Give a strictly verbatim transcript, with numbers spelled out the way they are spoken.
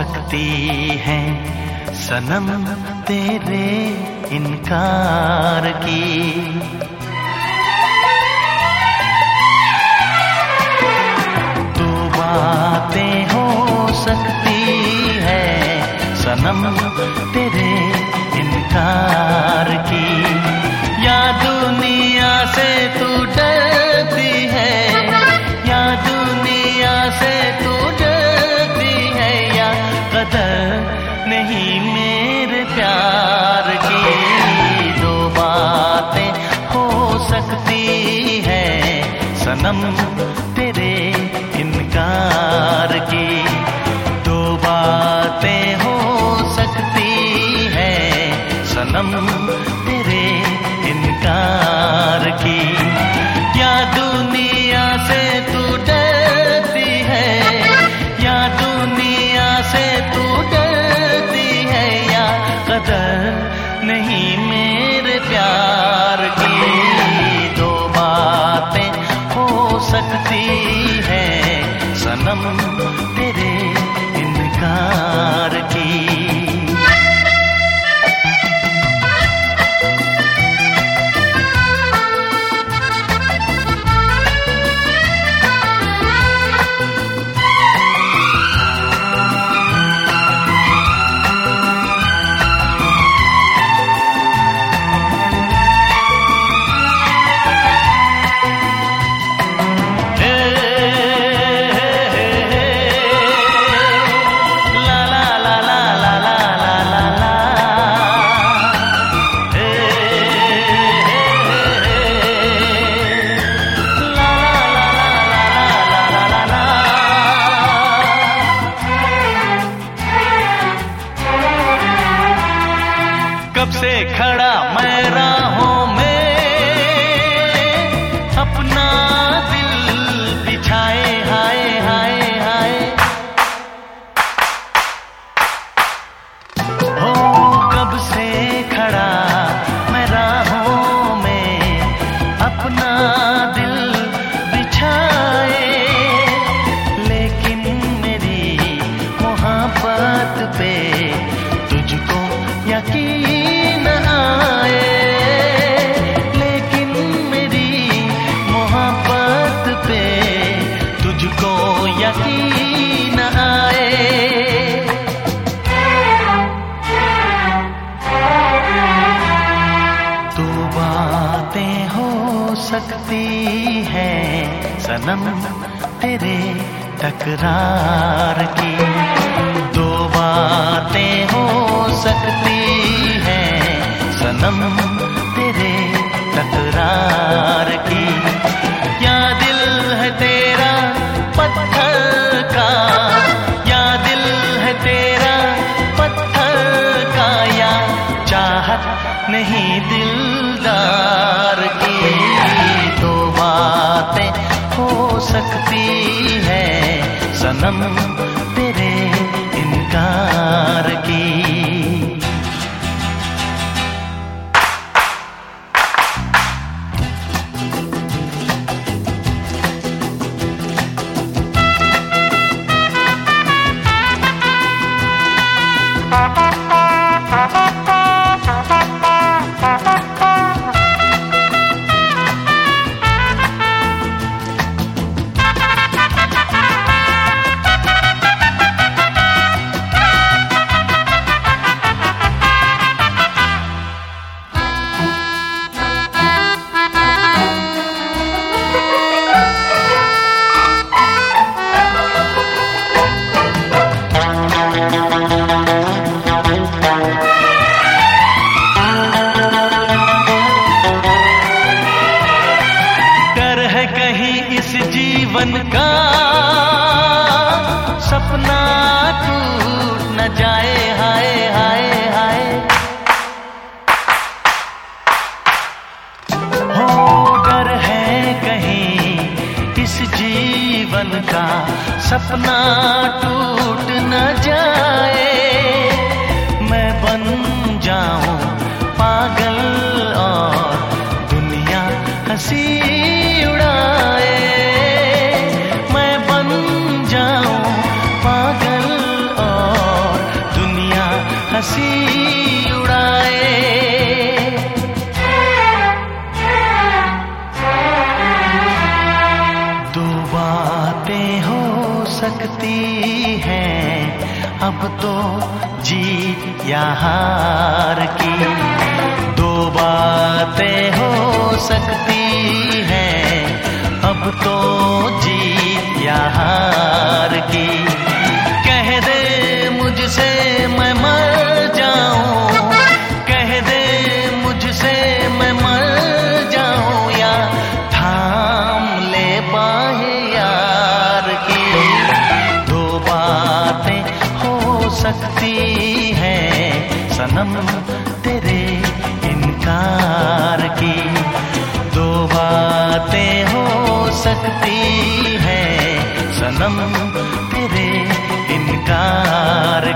सकती है सनम तेरे इनकार की। दो बातें हो सकती है सनम तेरे इनकार की। या दुनिया से तू डरती है, या दुनिया से तू डरती है, या कदर नहीं मेरे प्यार की। दो बातें हो सकती है सनम तेरे इनकार की। दो बातें हो सकती है सनम तेरे इनकार की। या दुनिया से तू डरती है, या दुनिया से तू डरती है, या कदर नहीं मेरे प्यार की। दो बातें हो सकती है सनम तेरे इनकार की। कब से खड़ा मैं राहों में अपना दिल बिछाए, हाय हाय हाय। हो कब से खड़ा मैं राहों में अपना दिल बिछाए, लेकिन मेरी मोहब्बत पे तुझको यकीन आए। लेकिन मेरी मोहब्बत पे तुझको यकीन आए। दो बातें हो सकती है सनम तेरे तकरार की। दो बातें हो सकती है सनम तेरे तकरार की। या दिल है तेरा पत्थर का, या दिल है तेरा पत्थर का, या चाहत नहीं दिलदार की। दो बातें हो सकती है सनम तेरे इनकार की। जीवन का सपना टूट न जाए, हाय हाय हाय। हो डर है कहीं इस जीवन का सपना टूट न जाए। मैं बन जाऊं पागल और दुनिया हंसी उड़ाए। मैं बन जाऊं पागल और हंसी उड़ाए। दो बातें हो सकती हैं अब तो, जीत या हार की। दो बातें हो सकती हैं अब तो, जीत या हार की। कह दे मुझसे मैं मर जाऊं, कह दे मुझसे मैं मर जाऊं, या थाम ले बाहें यार की। दो बातें हो सकती हैं सनम तेरे इनकार की। दो बातें हो सकती हैं सनम तेरे इनकार